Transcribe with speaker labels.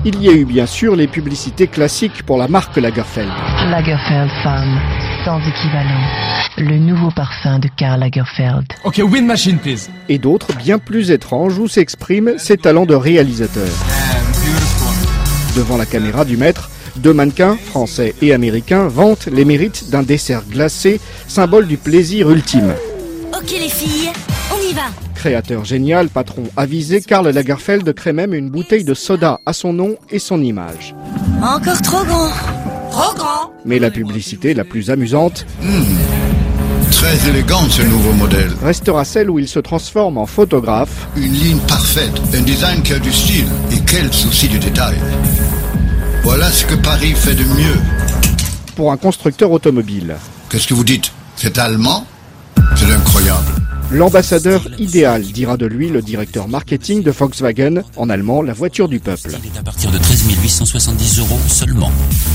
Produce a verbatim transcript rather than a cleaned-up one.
Speaker 1: Il y a eu bien sûr les publicités classiques pour la marque Lagerfeld.
Speaker 2: Lagerfeld Femme, sans équivalent. Le nouveau parfum de Karl Lagerfeld.
Speaker 3: Ok, wind machine, please.
Speaker 1: Et d'autres bien plus étranges où s'expriment ses talents de réalisateur. Devant la caméra du maître, deux mannequins, français et américains, vantent les mérites d'un dessert glacé, symbole du plaisir ultime.
Speaker 4: Ok les filles, on y va.
Speaker 1: Créateur génial, patron avisé, Karl Lagerfeld crée même une bouteille de soda à son nom et son image.
Speaker 4: Encore trop grand. Trop grand.
Speaker 1: Mais la publicité la plus amusante
Speaker 5: mmh. Très élégant ce nouveau modèle.
Speaker 1: Restera celle où il se transforme en photographe.
Speaker 5: Une ligne parfaite, un design qui a du style et quel souci du détail. Voilà ce que Paris fait de mieux.
Speaker 1: Pour un constructeur automobile.
Speaker 5: Qu'est-ce que vous dites? C'est allemand? C'est incroyable.
Speaker 1: L'ambassadeur idéal, dira de lui le directeur marketing de Volkswagen, en allemand la voiture du peuple.
Speaker 6: Il est à partir de treize mille huit cent soixante-dix euros seulement.